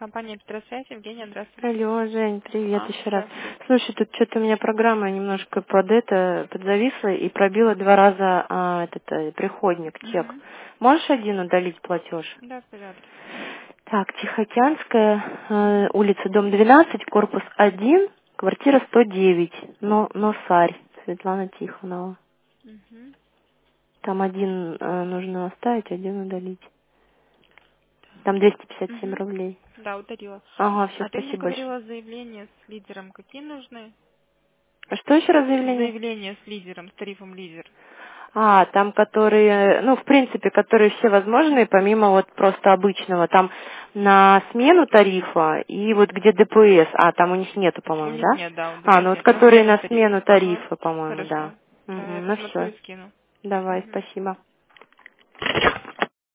Компания Петросвязь, Евгения, здравствуйте. Алло, Жень, привет еще раз. Здравствуйте. Слушай, тут что-то у меня программа немножко подзависла и пробила 2 раза приходник, чек. Угу. Можешь один удалить платеж? Да, скажи адрес. Так, Тихоокеанская, улица, дом 12, корпус 1, квартира 109, Носарь, Светлана Тихонова. Угу. Там один нужно оставить, один удалить. Там 257 Угу. рублей. Да, удалила. Ага, все, А ты мне спасибо большое. говорила заявление с лидером. Какие нужны? А что еще раз заявление? Заявление с лидером, с тарифом лидер. Там, которые, в принципе, которые все возможные, помимо вот просто обычного, там на смену тарифа и вот где ДПС, там у них нету, У по-моему, них да? нет, да, у ДПС Вот нет. На которые смену на тарифа. смену Ага. тарифа, по-моему, да. Хорошо. Да, я Угу, посмотрю все. и скину. Давай, Угу. спасибо.